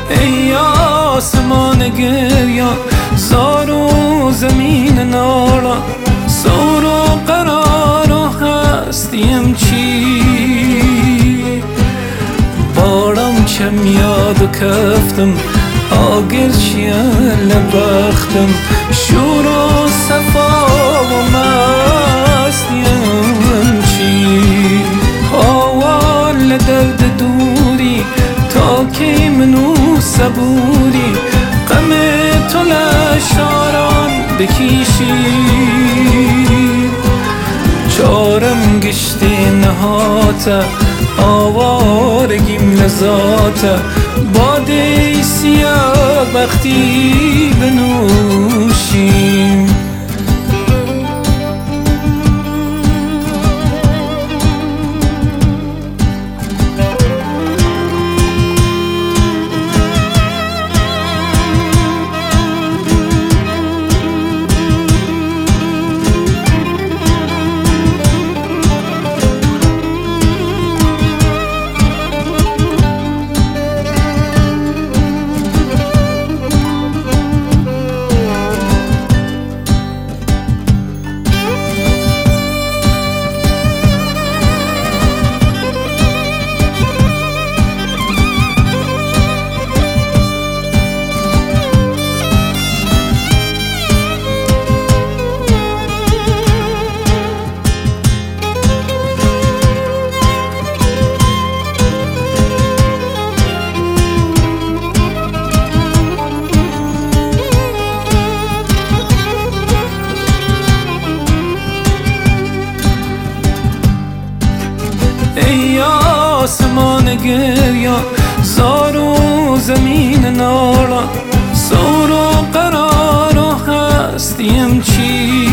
ای آسمان گریان، زار و زمین نالان، سور و قرار و هستیم چی؟ بارم چم یاد و کفتم، آگر چیل بختم، شور و صفا و مستیم چی؟ آوال درد دوری، تا کی منو صبوری، غم تو لشاران بکیشی؟ چارم گشتی نهاته، آوارگیم لذاته، باده سیاه بختی بنوشیم. ای آسمان گریان، زار و زمین نالان، سور و قرار و هستیم چی؟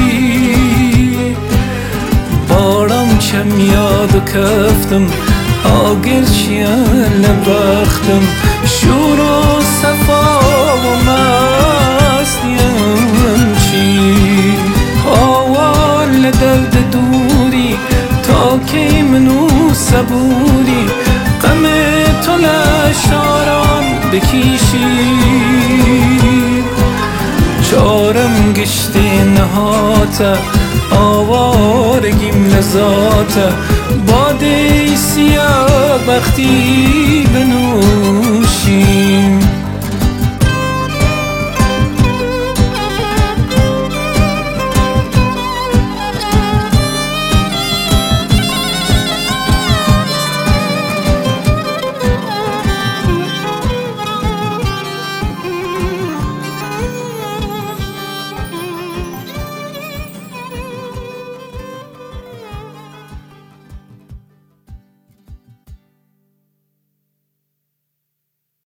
بارم چم یاد و کفتم، آگر چیل بختم، شور و صفا و مستیم چی؟ آوال درد دوری، تا کی منو صبوری، غم تو لشاران بکیشی؟ چارم گشتی نهاته، آوارگیم لذاته، باده سیاه بختی بنوشیم.